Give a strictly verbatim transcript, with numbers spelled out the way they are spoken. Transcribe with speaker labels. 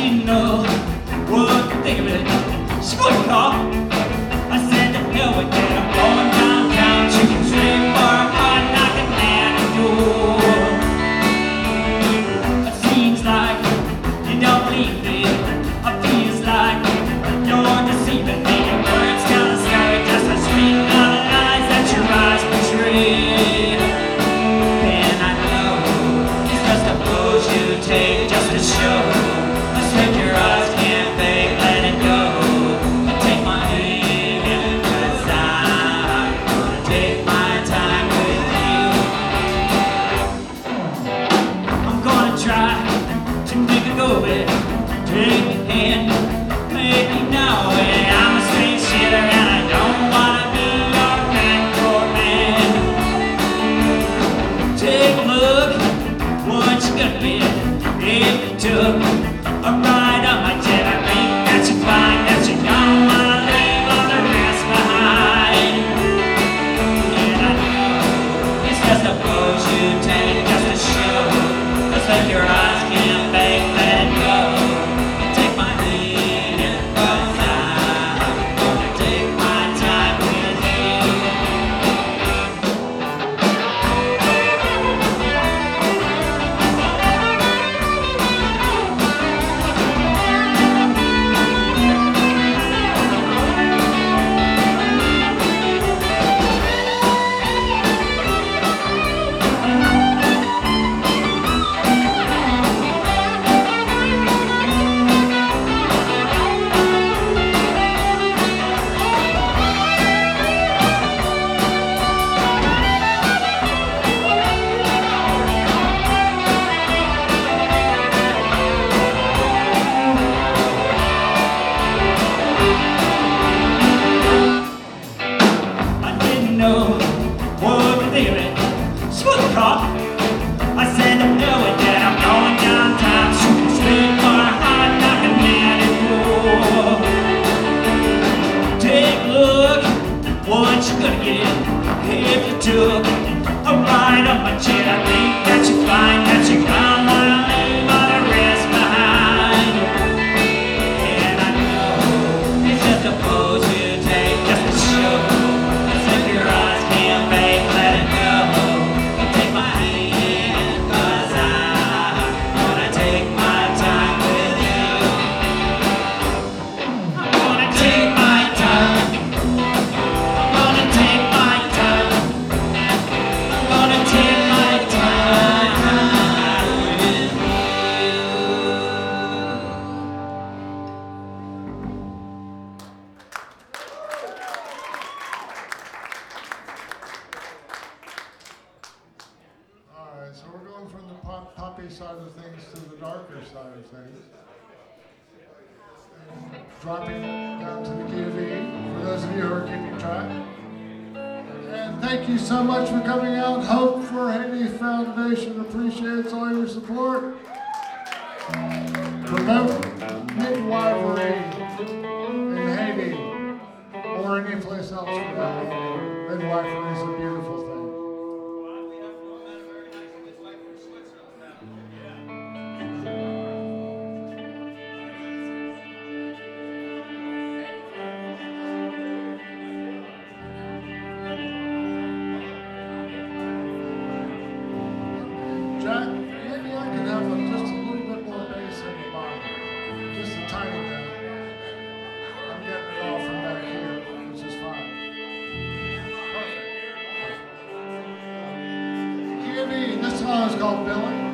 Speaker 1: didn't know what to think of it. Squad car. I said to hell with that. I'm going downtown, shooting straight for a hard knocking at the door. It seems like you don't believe me. It feels like you're deceiving me. Your words kind of scary, just a string of lies that your eyes betray. And I know it's just a pose you take just to show. Let's take your eyes can't fake, let it go. Take my hand, 'cause I'm gonna take my time with you. I'm gonna try to make it go with. Take your hand, make me know it. I'm a straight shitter and I don't wanna be your backdoor man. Take a look, what you gonna be if you took a ride on my jet? I think that you find that you don't wanna leave all the rest behind. And I know it's just a pose you take just to show. Let's let your eyes can't fake, let it go. Take my hand, 'cause I'm gonna take my time with you. I didn't know what to think of it. Screw the car. I said to hell with that. I'm going downtown, shooting straight for a hard knocking at the door. Take a look, what you gonna get if you took a ride on my jet? I think that you find that you don't wanna leave all the rest behind. And I know it's just a pose you take just to show. Let's let your eyes can't fake, let it go. Take my hand, 'cause I'm gonna take my time with you. I'm gonna take my time. I'm gonna take my time. I'm gonna take my time with you.
Speaker 2: All right, so we're going from the pop, poppy side of things to the darker side of things. And dropping down to the key of E, for those of you who are keeping track. And thank you so much for coming out. Hope for Haiti Foundation appreciates all your support. Promote midwifery in Haiti, or any place else for that matter. Midwifery is a beautiful thing. Jack, maybe I can have a, just a little bit more bass in the bottom. Just a tiny bit. I'm getting it all from back here, which is fine. Perfect. Perfect. Key of E, this song is called Billy.